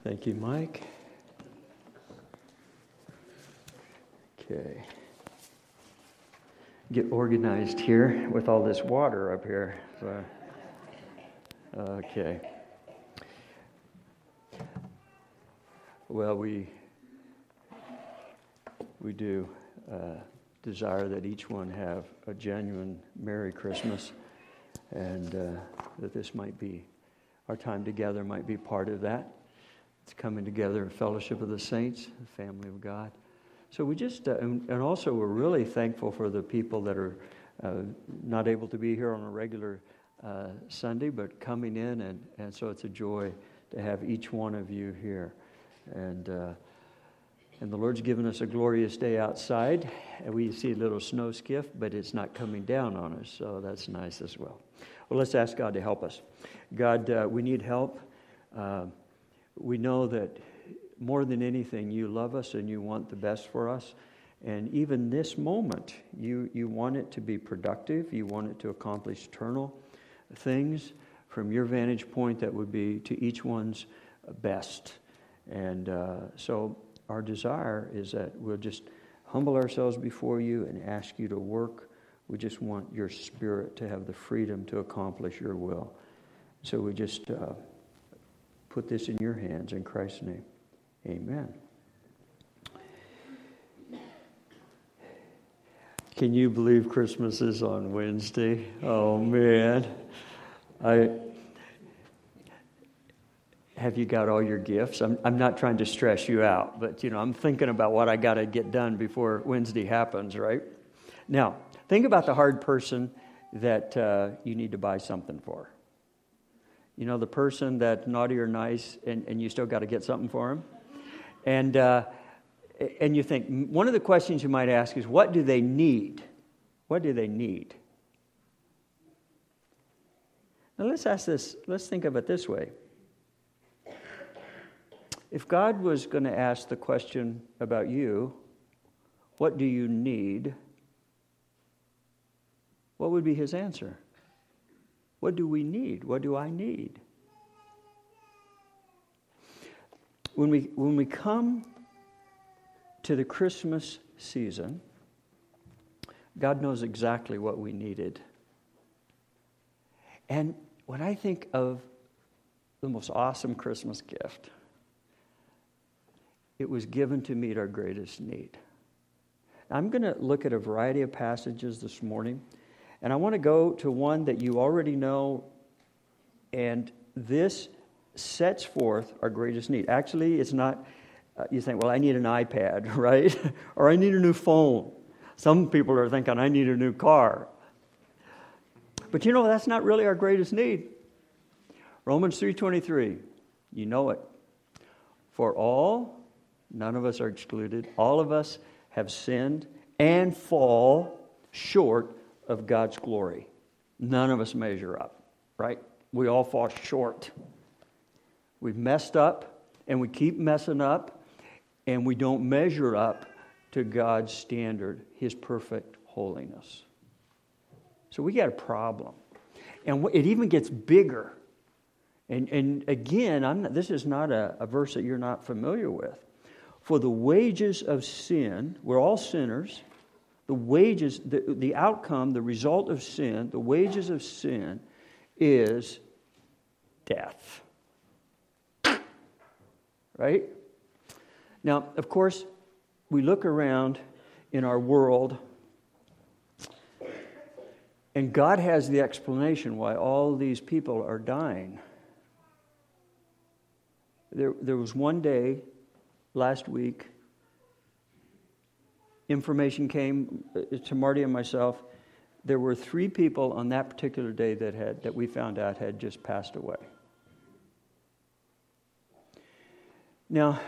Thank you, Mike. Okay. Get organized here with all this water up here. So, okay. Well, we do desire that each one have a genuine Merry Christmas, and that this might be, our time together might be part of that. It's coming together in fellowship of the saints, the family of God. So we just, and also we're really thankful for the people that are not able to be here on a regular Sunday, but coming in, and so it's a joy to have each one of you here. And the Lord's given us a glorious day outside, and we see a little snow skiff, but it's not coming down on us, so that's nice as well. Well, let's ask God to help us. God, we need help. We know that more than anything, you love us and you want the best for us. And even this moment, you want it to be productive. You want it to accomplish eternal things from your vantage point that would be to each one's best. And so our desire is that we'll just humble ourselves before you and ask you to work. We just want your Spirit to have the freedom to accomplish your will. So we just put this in your hands in Christ's name. Amen. Can you believe Christmas is on Wednesday? Oh, man. Have you got all your gifts? I'm not trying to stress you out, but, I'm thinking about what I got to get done before Wednesday happens, right? Now, think about the hard person that you need to buy something for. The person that's naughty or nice, and you still got to get something for him. And you think, one of the questions you might ask is, what do they need? What do they need? Now let's ask this, let's think of it this way. If God was going to ask the question about you, what do you need? What would be his answer? What do we need? What do I need? When we come to the Christmas season, God knows exactly what we needed. And when I think of the most awesome Christmas gift, it was given to meet our greatest need. I'm going to look at a variety of passages this morning, and I want to go to one that you already know, and this sets forth our greatest need. Actually, it's not, you think, well, I need an iPad, right? Or I need a new phone. Some people are thinking, I need a new car. But that's not really our greatest need. Romans 3:23, you know it. For all, none of us are excluded, all of us have sinned and fall short of God's glory. None of us measure up, right? We all fall short. We've messed up, and we keep messing up, and we don't measure up to God's standard, his perfect holiness. So we got a problem. And it even gets bigger. And again, this is not a verse that you're not familiar with. For the wages of sin, we're all sinners. The wages, the outcome, the result of sin, the wages of sin is death. Right? Now, of course, we look around in our world, and God has the explanation why all these people are dying. There was one day last week, information came to Marty and myself. There were 3 people on that particular day that we found out had just passed away. Now,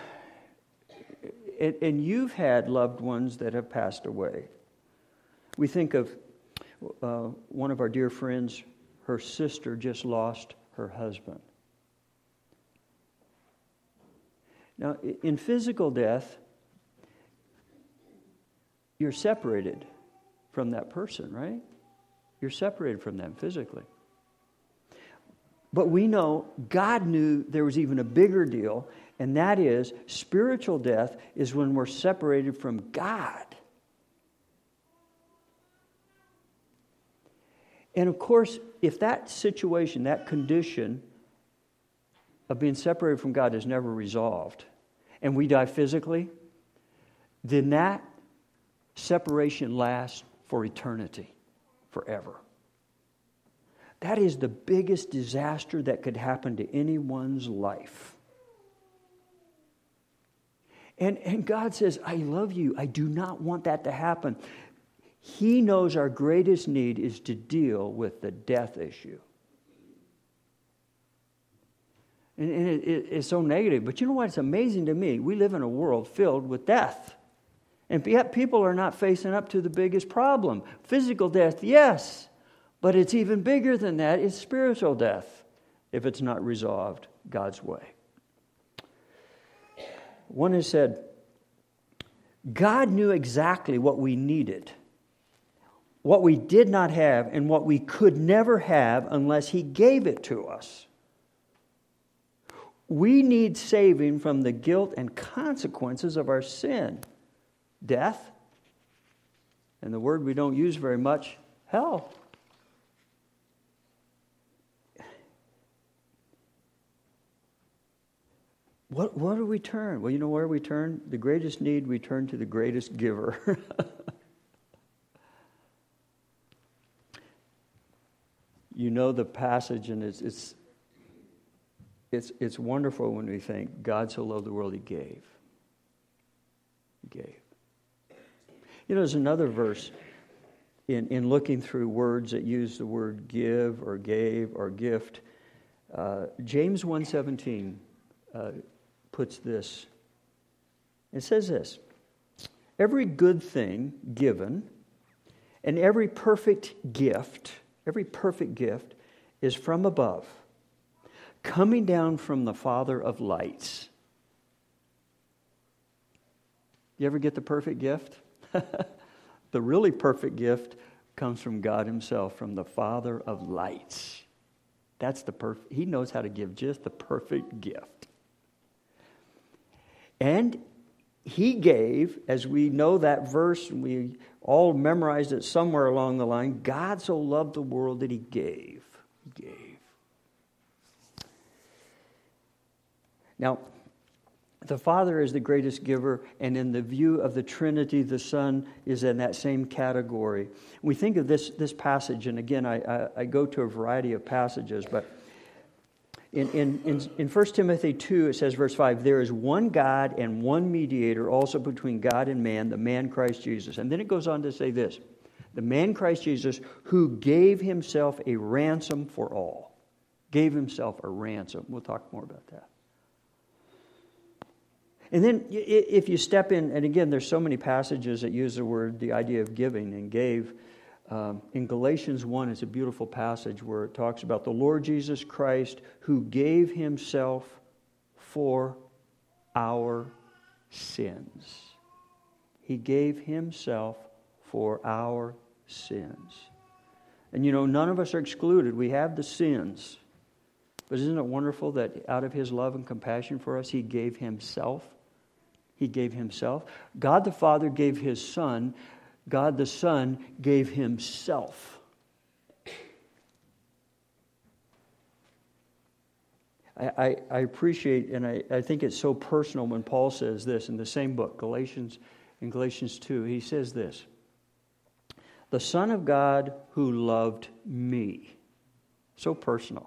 and you've had loved ones that have passed away. We think of one of our dear friends, her sister just lost her husband. Now, in physical death, you're separated from that person, right? You're separated from them physically. But we know God knew there was even a bigger deal, and that is spiritual death is when we're separated from God. And of course, if that situation, that condition of being separated from God is never resolved, and we die physically, then that separation lasts for eternity, forever. That is the biggest disaster that could happen to anyone's life. And God says, I love you. I do not want that to happen. He knows our greatest need is to deal with the death issue. And it's so negative. But you know what? It's amazing to me. We live in a world filled with death. And yet people are not facing up to the biggest problem. Physical death, yes. But it's even bigger than that. It's spiritual death if it's not resolved God's way. One has said, God knew exactly what we needed, what we did not have, and what we could never have unless He gave it to us. We need saving from the guilt and consequences of our sin. Death, and the word we don't use very much, hell. What do we turn? Well, you know where we turn? The greatest need, we turn to the greatest giver. You know the passage, and it's wonderful when we think, God so loved the world, He gave. He gave. You know, there's another verse in looking through words that use the word give or gave or gift. James 1:17 puts this. It says this: every good thing given and every perfect gift is from above, coming down from the Father of lights. You ever get the perfect gift? The really perfect gift comes from God Himself, from the Father of lights. That's the perfect. He knows how to give just the perfect gift. And He gave, as we know that verse, and we all memorized it somewhere along the line, God so loved the world that He gave. He gave. Now, the Father is the greatest giver, and in the view of the Trinity, the Son is in that same category. We think of this passage, and again, I go to a variety of passages, but in 1 Timothy 2, it says, verse 5, there is one God and one mediator also between God and man, the man Christ Jesus. And then it goes on to say this: the man Christ Jesus, who gave Himself a ransom for all. Gave Himself a ransom. We'll talk more about that. And then if you step in, and again, there's so many passages that use the idea of giving and gave. In Galatians 1, it's a beautiful passage where it talks about the Lord Jesus Christ who gave Himself for our sins. He gave Himself for our sins. And you know, none of us are excluded. We have the sins. But isn't it wonderful that out of His love and compassion for us, He gave Himself? He gave Himself. God the Father gave His Son. God the Son gave Himself. I appreciate, and I think it's so personal when Paul says this in the same book, in Galatians 2. He says this: the Son of God who loved me. So personal.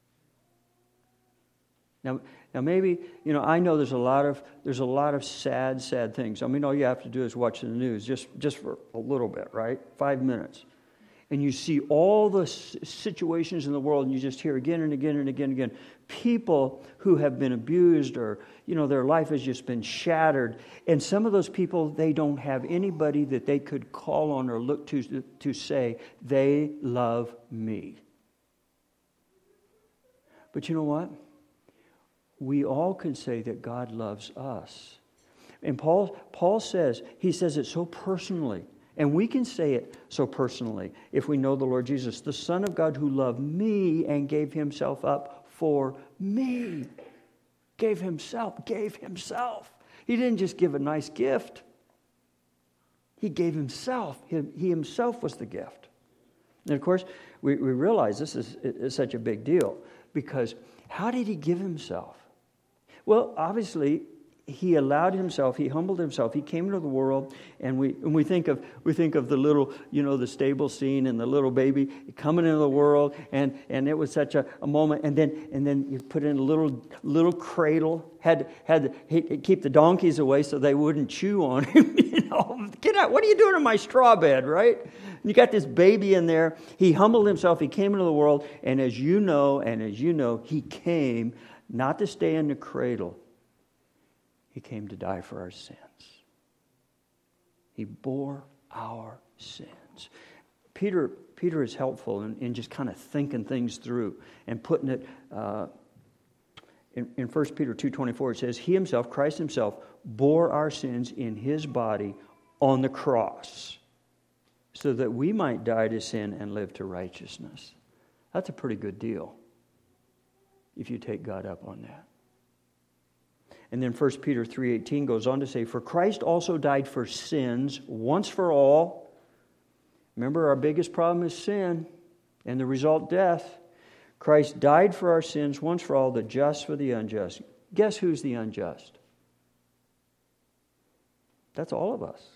Now maybe, you know, I know there's a lot of sad things. I mean, all you have to do is watch the news just for a little bit, right? 5 minutes. And you see all the situations in the world, and you just hear again and again and again and again. People who have been abused, or, you know, their life has just been shattered. And some of those people, they don't have anybody that they could call on or look to say, they love me. But you know what? We all can say that God loves us. And Paul says, he says it so personally. And we can say it so personally if we know the Lord Jesus, the Son of God who loved me and gave Himself up for me. Gave himself. He didn't just give a nice gift. He gave himself. He himself was the gift. And of course, we realize this is such a big deal, because how did he give himself? Well, obviously, he allowed himself, he humbled himself, he came into the world, and we think of the little, the stable scene and the little baby coming into the world, and it was such a moment, and then you put in a little cradle, had to keep the donkeys away so they wouldn't chew on him. Get out! What are you doing in my straw bed, right? And you got this baby in there. He humbled himself. He came into the world, and as you know, he came not to stay in the cradle. He came to die for our sins. He bore our sins. Peter is helpful in just kind of thinking things through and putting it in 1 Peter 2:24. It says, He himself, Christ himself, bore our sins in his body on the cross, so that we might die to sin and live to righteousness. That's a pretty good deal if you take God up on that. And then 1 Peter 3:18 goes on to say, For Christ also died for sins once for all. Remember, our biggest problem is sin, and the result, death. Christ died for our sins once for all, the just for the unjust. Guess who's the unjust? That's all of us.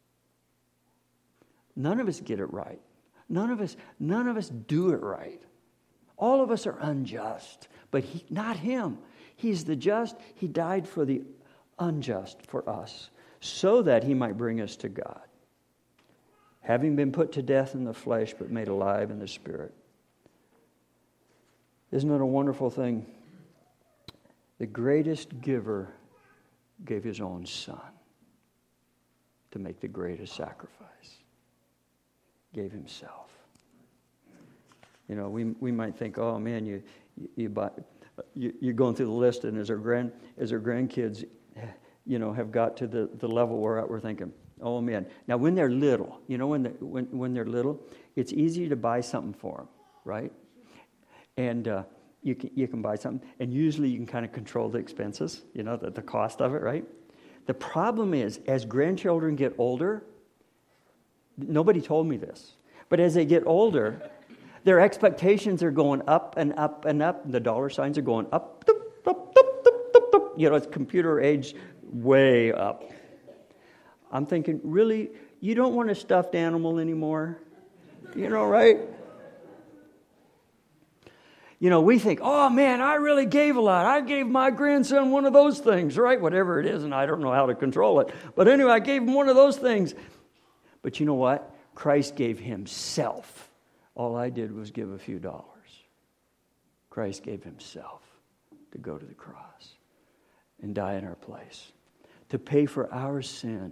None of us get it right. None of us do it right. All of us are unjust, but not him. He's the just. He died for the unjust for us, so that he might bring us to God, having been put to death in the flesh, but made alive in the spirit. Isn't it a wonderful thing? The greatest giver gave his own son to make the greatest sacrifice. Gave himself. We might think, oh man, you're going through the list, and as our grandkids, have got to the level we're thinking, oh man. Now, when they're little, when they're little, it's easy to buy something for them, right? And you can buy something, and usually you can kind of control the expenses, the cost of it, right? The problem is, as grandchildren get older, nobody told me this, but as they get older, their expectations are going up and up and up, and the dollar signs are going up, it's computer age way up. I'm thinking, really, you don't want a stuffed animal anymore? Right? We think, oh man, I really gave a lot. I gave my grandson one of those things, right? Whatever it is, and I don't know how to control it. But anyway, I gave him one of those things. But you know what? Christ gave himself. All I did was give a few dollars. Christ gave himself to go to the cross and die in our place, to pay for our sin.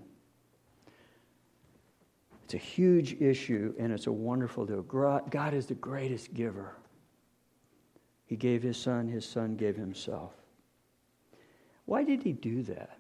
It's a huge issue, and it's a wonderful deal. God is the greatest giver. He gave his son gave himself. Why did he do that?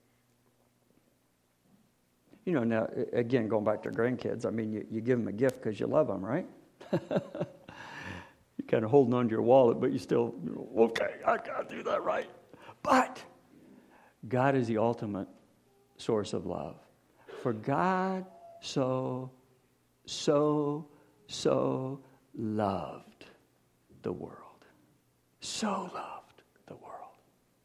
Now, again, going back to grandkids, you give them a gift because you love them, right? You're kind of holding on to your wallet, but you still, okay, I got to do that right. But God is the ultimate source of love. For God so loved the world. So loved the world.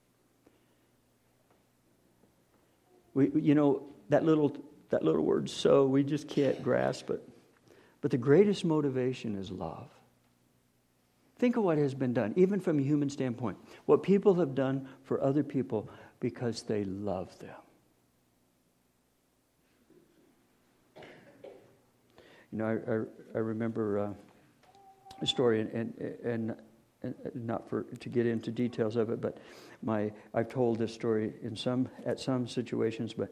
That little word "so," we just can't grasp it. But the greatest motivation is love. Think of what has been done, even from a human standpoint. What people have done for other people because they love them. I remember a story, and not to get into details of it, but I've told this story at some situations, but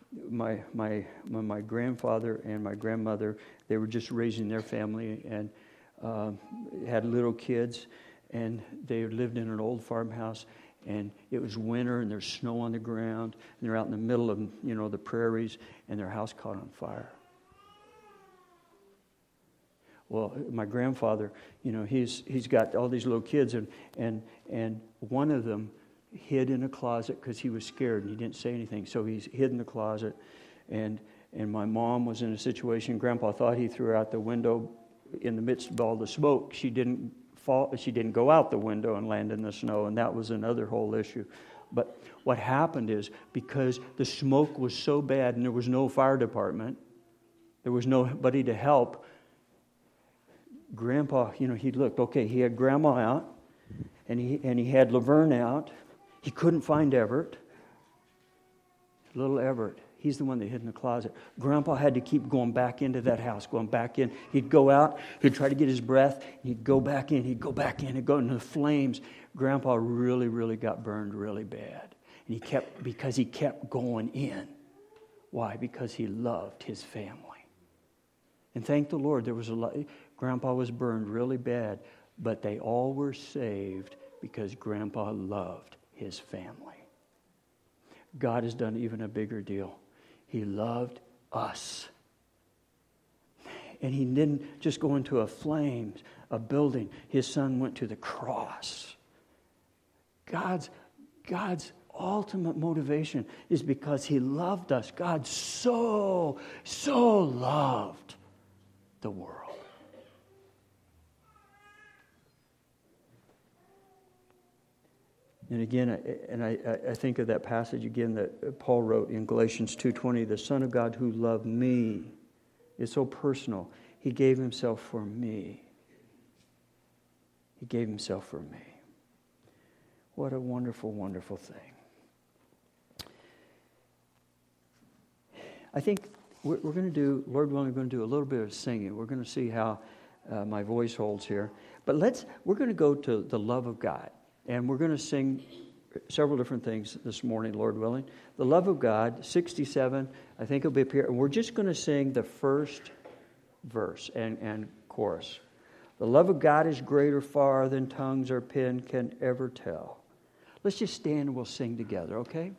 my grandfather and my grandmother, they were just raising their family and had little kids, and they lived in an old farmhouse, and it was winter and there's snow on the ground, and they're out in the middle of the prairies, and their house caught on fire. Well, my grandfather, he's got all these little kids, and one of them hid in a closet because he was scared and he didn't say anything. So he's hid in the closet, and my mom was in a situation. Grandpa thought he threw her out the window in the midst of all the smoke. She didn't fall. She didn't go out the window and land in the snow, and that was another whole issue. But what happened is, because the smoke was so bad and there was no fire department, there was nobody to help, Grandpa, he looked, okay, he had Grandma out, and he had Laverne out. He couldn't find Everett. Little Everett, he's the one that hid in the closet. Grandpa had to keep going back into that house, going back in. He'd go out, he'd try to get his breath, he'd go back in, he'd go into the flames. Grandpa really, really got burned really bad. And because he kept going in. Why? Because he loved his family. And thank the Lord, there was a lot. Grandpa was burned really bad, but they all were saved because Grandpa loved his family. God has done even a bigger deal. He loved us. And he didn't just go into a building. His son went to the cross. God's ultimate motivation is because he loved us. God so loved the world. And again, I think of that passage again that Paul wrote in Galatians 2:20, the Son of God who loved me. It's so personal. He gave himself for me. He gave himself for me. What a wonderful, wonderful thing. I think we're going to do, Lord willing, we're going to do a little bit of singing. We're going to see how my voice holds here. But we're going to go to the love of God. And we're going to sing several different things this morning, Lord willing. The love of God, 67, I think it'll be up here. And we're just going to sing the first verse and chorus. The love of God is greater far than tongues or pen can ever tell. Let's just stand and we'll sing together, okay?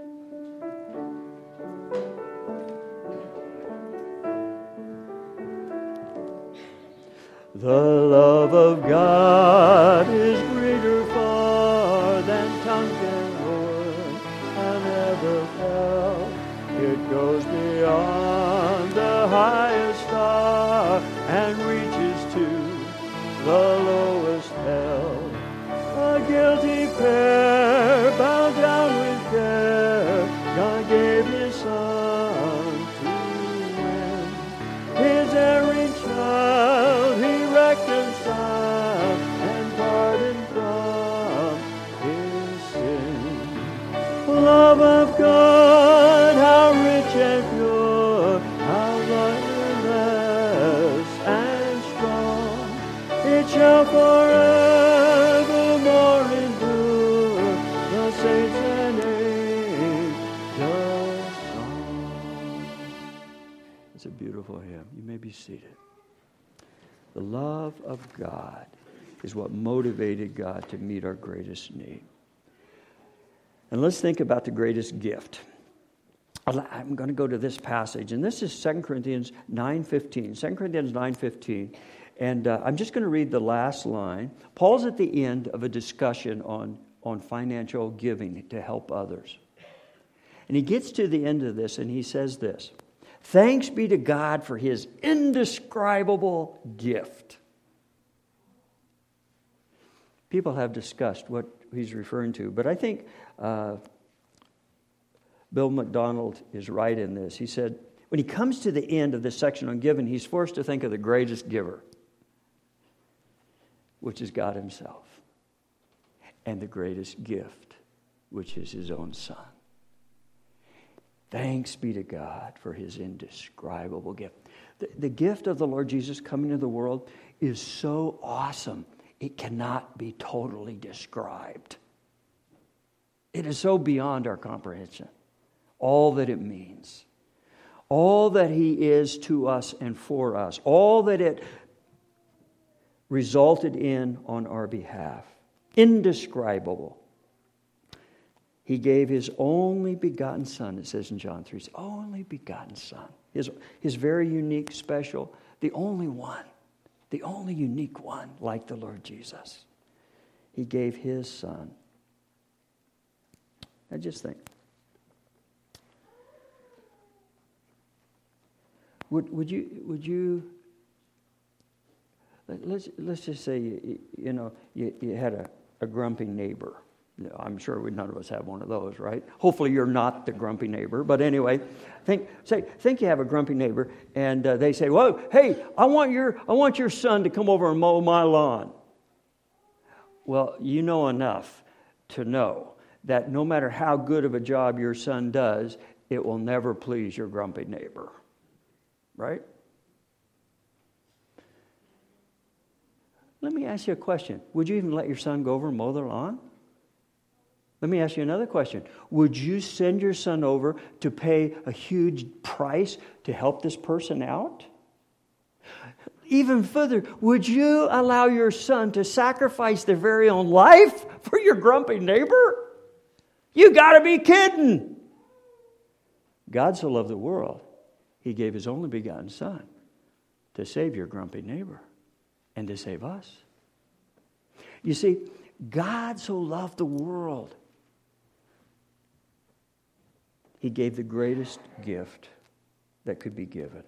The love of God is greater far than tongue can word and ever tell. It goes beyond the highest star and reaches to the lowest hell. A guilty pair bound down with care, God gave his Son to win. His erring child he reconciled and pardoned from his sin. Love of God, how rich and pure, how lionless and strong, it shall forevermore endure the saints and angels' song. It's a beautiful hymn. You may be seated. The love of God is what motivated God to meet our greatest need. And let's think about the greatest gift. I'm going to go to this passage, and this is 2 Corinthians 9:15. 2 Corinthians 9:15. And I'm just going to read the last line. Paul's at the end of a discussion on financial giving to help others. And he gets to the end of this, and he says this: thanks be to God for his indescribable gift. People have discussed what he's referring to, but I think Bill McDonald is right in this. He said, when he comes to the end of this section on giving, he's forced to think of the greatest giver, which is God himself, and the greatest gift, which is his own Son. Thanks be to God for his indescribable gift. The gift of the Lord Jesus coming into the world is so awesome, it cannot be totally described. It is so beyond our comprehension. All that it means. All that he is to us and for us. All that it resulted in on our behalf. Indescribable. He gave his only begotten Son, it says in John 3, his only begotten Son. His very unique, special, the only one. The only unique one like the Lord Jesus. He gave His Son. I just think, would you let's just say you had a grumpy neighbor. I'm sure none of us have one of those, right? Hopefully you're not the grumpy neighbor. But anyway, think you have a grumpy neighbor, and they say, "Whoa, hey, I want your son to come over and mow my lawn." Well, you know enough to know that no matter how good of a job your son does, it will never please your grumpy neighbor, right? Let me ask you a question. Would you even let your son go over and mow the lawn? Let me ask you another question. Would you send your son over to pay a huge price to help this person out? Even further, would you allow your son to sacrifice their very own life for your grumpy neighbor? You got to be kidding. God so loved the world, He gave His only begotten Son to save your grumpy neighbor and to save us. You see, God so loved the world, He gave the greatest gift that could be given.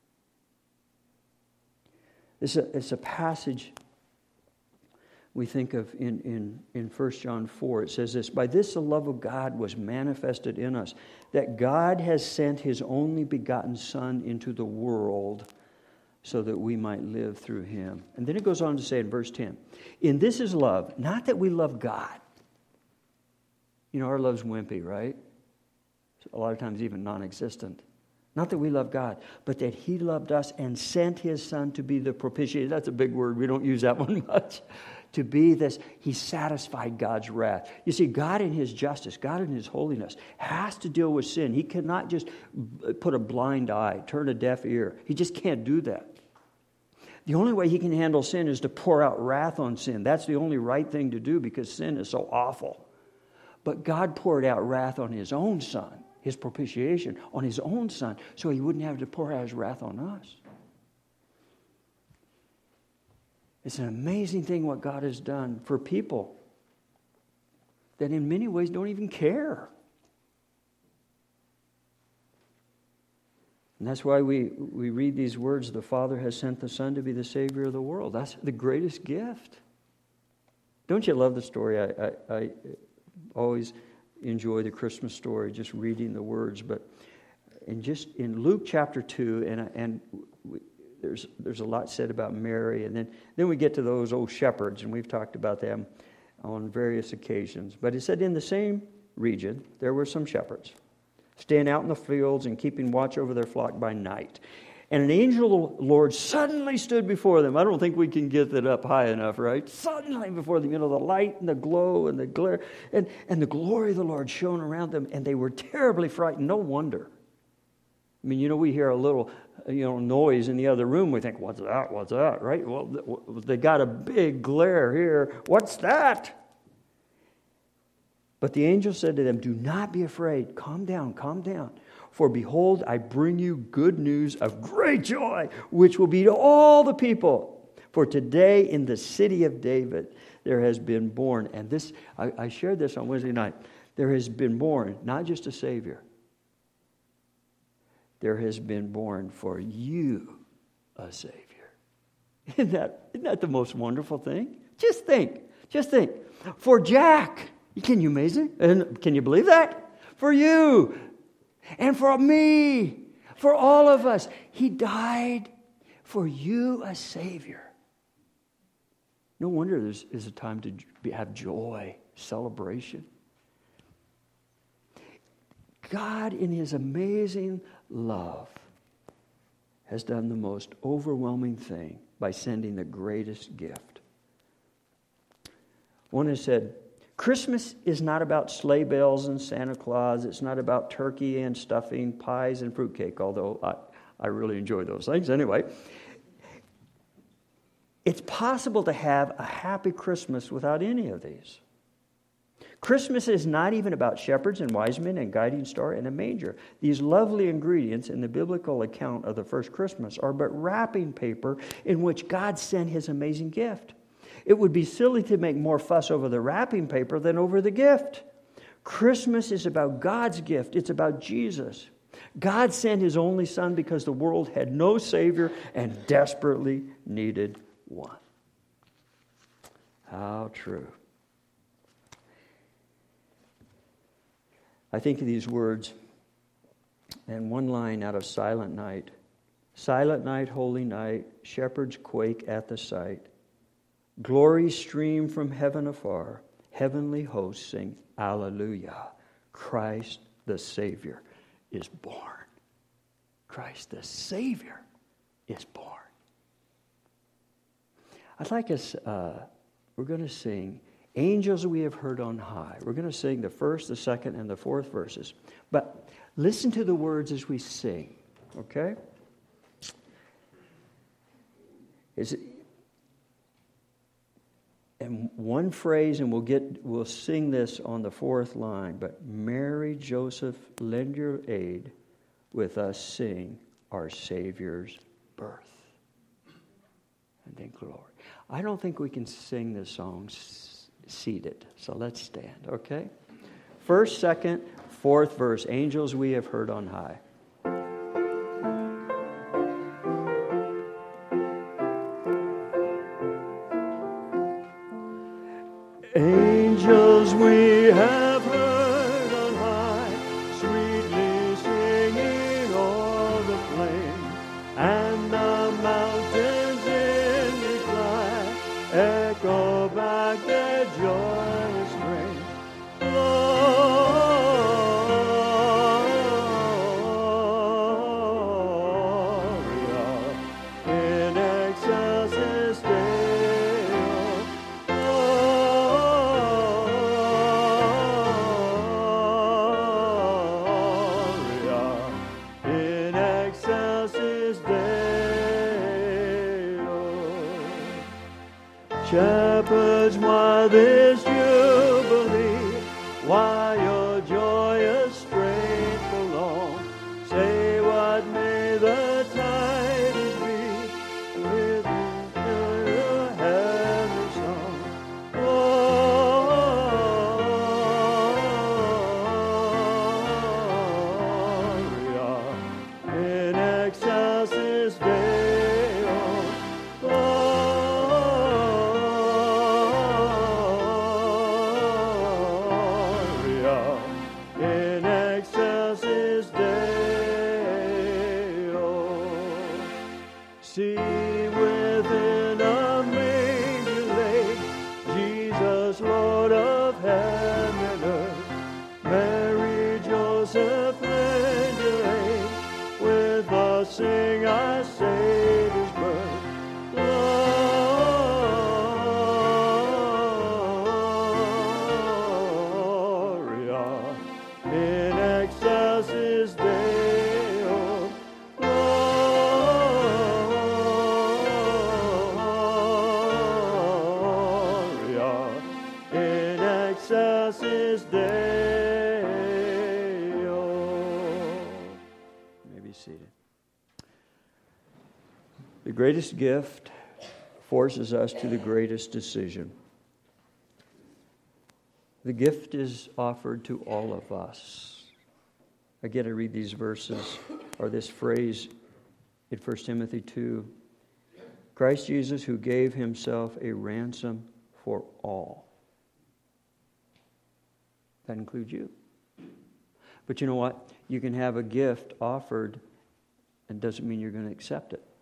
It's a passage we think of in 1 John 4. It says this, "By this the love of God was manifested in us, that God has sent His only begotten Son into the world so that we might live through Him." And then it goes on to say in verse 10, "In this is love, not that we love God." You know, our love's wimpy, right? A lot of times even non-existent. Not that we love God, but that He loved us and sent His Son to be the propitiation. That's a big word. We don't use that one much. To be this, He satisfied God's wrath. You see, God in His justice, God in His holiness, has to deal with sin. He cannot just put a blind eye, turn a deaf ear. He just can't do that. The only way He can handle sin is to pour out wrath on sin. That's the only right thing to do because sin is so awful. But God poured out wrath on His own Son, His propitiation on His own Son, so He wouldn't have to pour out His wrath on us. It's an amazing thing what God has done for people that in many ways don't even care. And that's why we read these words, the Father has sent the Son to be the Savior of the world. That's the greatest gift. Don't you love the story? I always enjoy the Christmas story, just reading the words. But in Luke chapter 2, there's a lot said about Mary, and then we get to those old shepherds, and we've talked about them on various occasions. But it said in the same region there were some shepherds staying out in the fields and keeping watch over their flock by night. And an angel of the Lord suddenly stood before them. I don't think we can get that up high enough, right? Suddenly before them, the light and the glow and the glare, and the glory of the Lord shone around them, and they were terribly frightened. No wonder. I mean, we hear a little, noise in the other room. We think, what's that, right? Well, they got a big glare here. What's that? But the angel said to them, "Do not be afraid. Calm down. For behold, I bring you good news of great joy, which will be to all the people. For today in the city of David there has been born," and this, I shared this on Wednesday night, there has been born not just a Savior, there has been born for you a Savior. Isn't that the most wonderful thing? Just think. For Jack, can you amazing? And can you believe that? For you and for me, for all of us, He died for you a Savior. No wonder this is a time to have joy, celebration. God, in His amazing love, has done the most overwhelming thing by sending the greatest gift. One has said, Christmas is not about sleigh bells and Santa Claus. It's not about turkey and stuffing, pies and fruitcake, although I really enjoy those things anyway. It's possible to have a happy Christmas without any of these. Christmas is not even about shepherds and wise men and guiding star and a manger. These lovely ingredients in the biblical account of the first Christmas are but wrapping paper in which God sent his amazing gift. It would be silly to make more fuss over the wrapping paper than over the gift. Christmas is about God's gift. It's about Jesus. God sent his only Son because the world had no Savior and desperately needed one. How true. I think of these words and one line out of Silent Night. Silent night, holy night, shepherds quake at the sight. Glory stream from heaven afar. Heavenly hosts sing, Alleluia. Christ the Savior is born. Christ the Savior is born. I'd like us, we're going to sing Angels We Have Heard on High. We're going to sing the first, the second, and the fourth verses. But listen to the words as we sing, okay? And one phrase, and we'll sing this on the fourth line, but Mary, Joseph, lend your aid, with us sing our Savior's birth. And then glory. I don't think we can sing this song seated, so let's stand, okay? First, second, fourth verse, Angels We Have Heard on High. Angels we have heard on high, sweetly singing o'er the plain, and the mountains in reply echo back their joyous strain. Gloria in excelsis Deo. Shepherds, why this jubilee? Why your joyous strain prolong? Say, what may the tidings be? With your heavenly song. Gloria in excelsis Deo. In excelsis Deo. See within a manger laid Jesus, Lord of heaven and earth. Mary, Joseph, lend your aid. With us sing our Savior's birth. In excelsis Deo. Gloria in excelsis Deo. You may be seated. The greatest gift forces us to the greatest decision. The gift is offered to all of us. Again, I read these verses, or this phrase in 1 Timothy 2. Christ Jesus, who gave himself a ransom for all. That includes you. But you know what? You can have a gift offered, and doesn't mean you're going to accept it.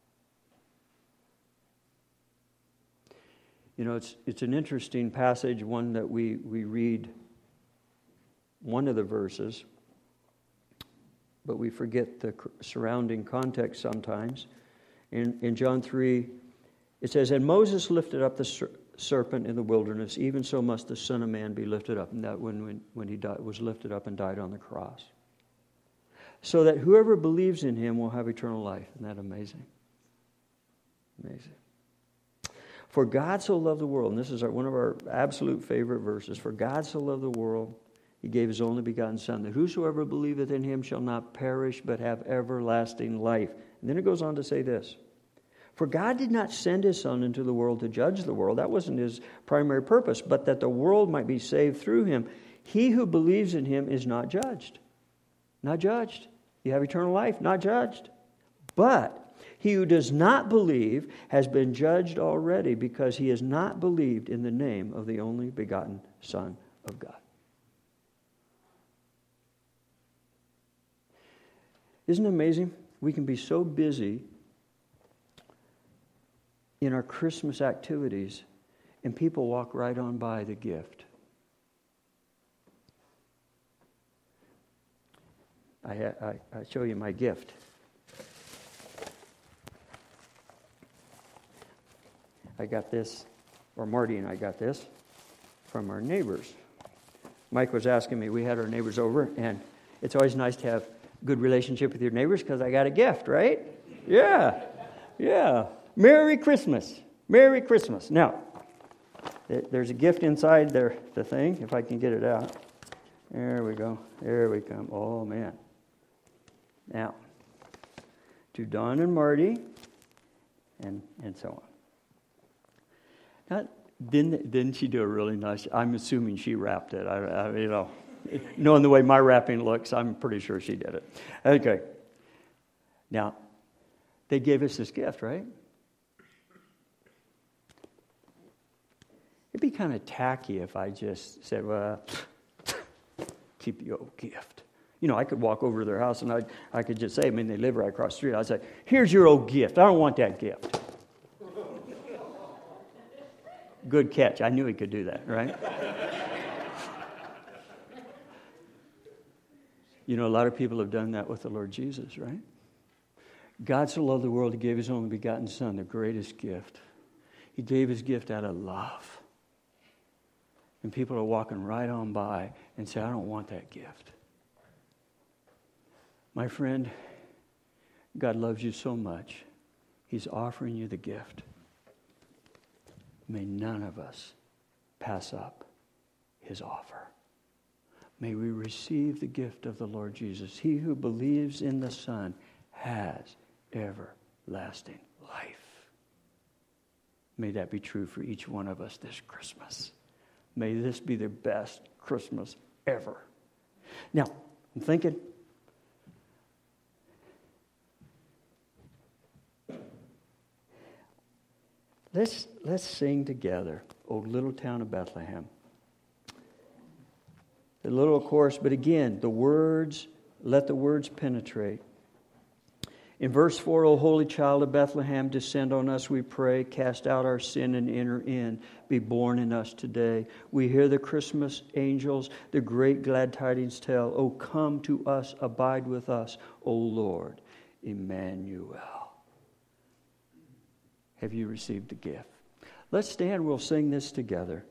You know, it's an interesting passage, one that we read one of the verses, but we forget the surrounding context sometimes. In John 3, it says, and Moses lifted up the serpent in the wilderness, even so must the Son of Man be lifted up. And that when he died, was lifted up and died on the cross. So that whoever believes in him will have eternal life. Isn't that amazing? Amazing. For God so loved the world, and this is one of our absolute favorite verses. For God so loved the world, He gave His only begotten Son, that whosoever believeth in Him shall not perish, but have everlasting life. And then it goes on to say this. For God did not send His Son into the world to judge the world. That wasn't His primary purpose, but that the world might be saved through Him. He who believes in Him is not judged. Not judged. You have eternal life, not judged. But he who does not believe has been judged already, because he has not believed in the name of the only begotten Son of God. Isn't it amazing? We can be so busy in our Christmas activities, and people walk right on by the gift. I show you my gift. I got this, or Marty and I got this, from our neighbors. Mike was asking me, we had our neighbors over, and it's always nice to have a good relationship with your neighbors because I got a gift, right? Yeah. Merry Christmas. Merry Christmas. Now, there's a gift inside there, the thing, if I can get it out. There we go. There we come. Oh, man. Now, to Don and Marty, and so on. Now, didn't she do a really nice? I'm assuming she wrapped it. Knowing the way my wrapping looks, I'm pretty sure she did it. Okay. Now, they gave us this gift, right? It'd be kind of tacky if I just said, well, keep your old gift. I could walk over to their house and I could just say, they live right across the street. I'd say, here's your old gift. I don't want that gift. Good catch. I knew he could do that, right? A lot of people have done that with the Lord Jesus, right? God so loved the world, He gave His only begotten Son, the greatest gift. He gave His gift out of love. And people are walking right on by and say, I don't want that gift. My friend, God loves you so much, He's offering you the gift. May none of us pass up His offer. May we receive the gift of the Lord Jesus. He who believes in the Son has everlasting life. May that be true for each one of us this Christmas. May this be the best Christmas ever. Now, I'm thinking, let's sing together, O Little Town of Bethlehem. The little chorus, but again, the words, let the words penetrate. In verse 4, O Holy Child of Bethlehem, descend on us, we pray. Cast out our sin and enter in. Be born in us today. We hear the Christmas angels, the great glad tidings tell. O come to us, abide with us, O Lord, Emmanuel. Have you received the gift? Let's stand. We'll sing this together.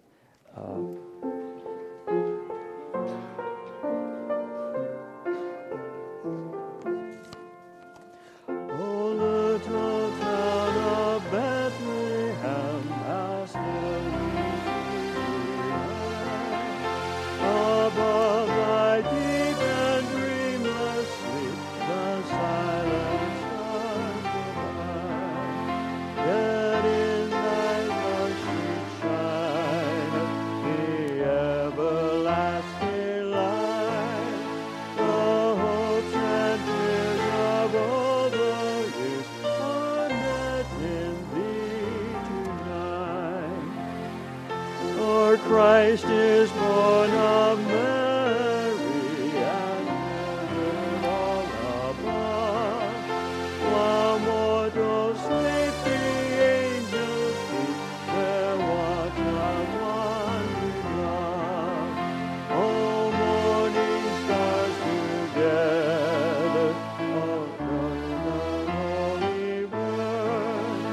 Christ is born of Mary, and heaven all above. While mortals sleep, the angels keep their watch on wandering love. Oh, morning stars together, oh, join the holy birth.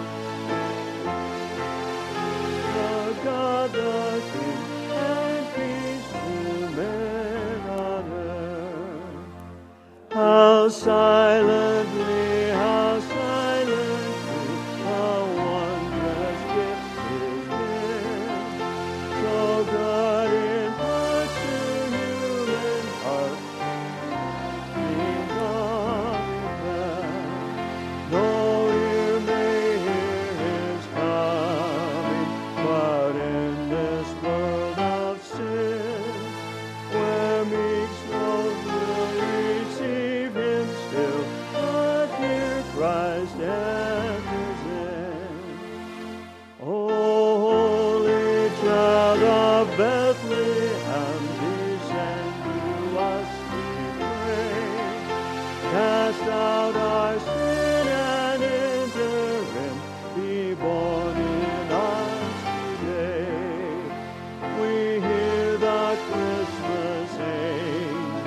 The God, the King, how silently, a wondrous gift is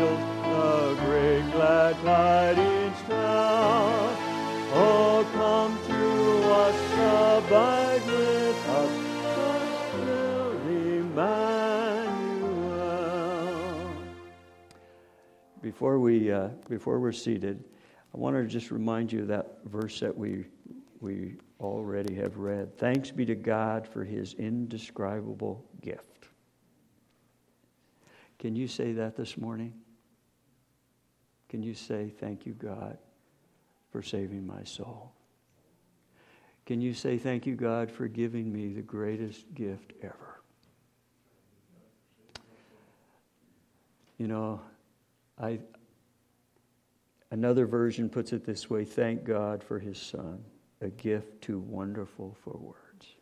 angels, the great glad tidings tell. Oh, come to us, abide with us, the Emmanuel. Before we're seated, I want to just remind you of that verse that we already have read. Thanks be to God for his indescribable gift. Can you say that this morning? Can you say, thank you, God, for saving my soul? Can you say, thank you, God, for giving me the greatest gift ever? You know, another version puts it this way: thank God for his Son, a gift too wonderful for words.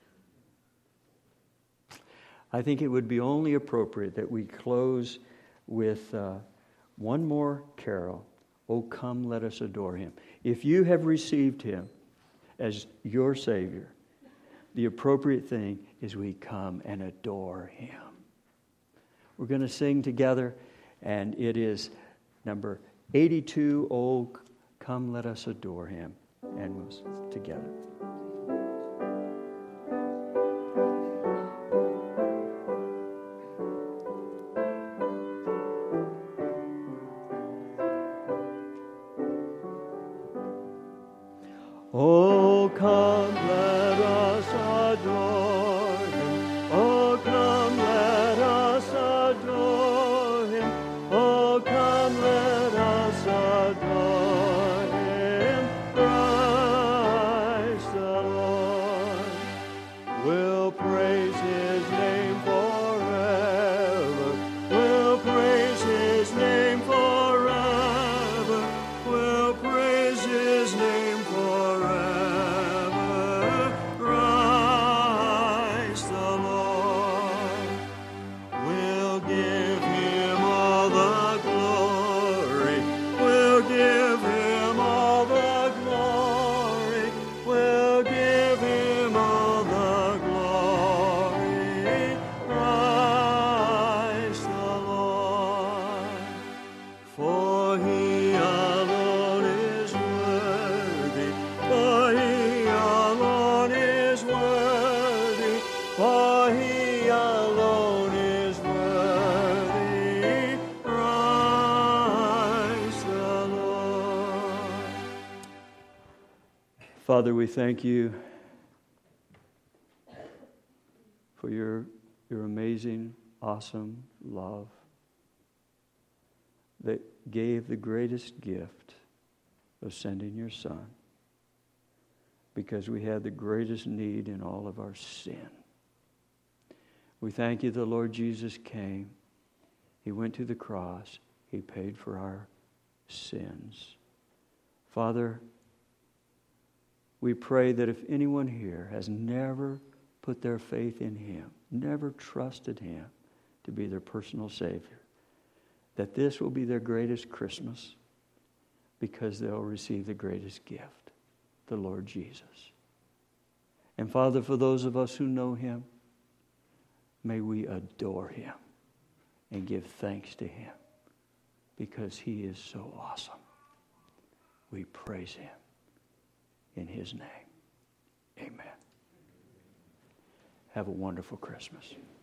I think it would be only appropriate that we close with one more carol, "O come, let us adore him." If you have received him as your Savior, the appropriate thing is we come and adore him. We're going to sing together, and it is number 82, "Oh, come, let us adore him," and we'll together. Oh, come, let us adore him. Oh, come, let us adore him. Oh, come, let us adore him. Christ the Lord. We'll praise his name forever. We'll praise his name forever. We'll praise his name forever. Christ the Lord. We'll give him all the glory. We'll give him all the glory. We'll give him all the glory. Christ the Lord. For he alone is worthy. For he alone is worthy. For he alone is worthy. Christ the Lord. Father, we thank you for your amazing, awesome love that gave the greatest gift of sending your Son, because we had the greatest need in all of our sin. We thank you the Lord Jesus came. He went to the cross. He paid for our sins. Father, we pray that if anyone here has never put their faith in him, never trusted him to be their personal Savior, that this will be their greatest Christmas, because they'll receive the greatest gift, the Lord Jesus. And Father, for those of us who know him, may we adore him and give thanks to him, because he is so awesome. We praise him in his name. Amen. Have a wonderful Christmas.